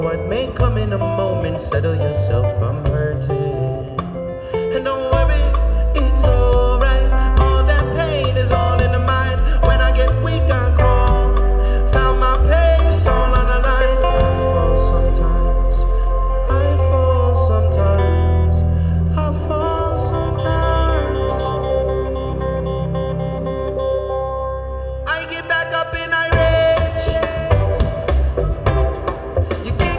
What may come in a moment, settle yourself from hurting.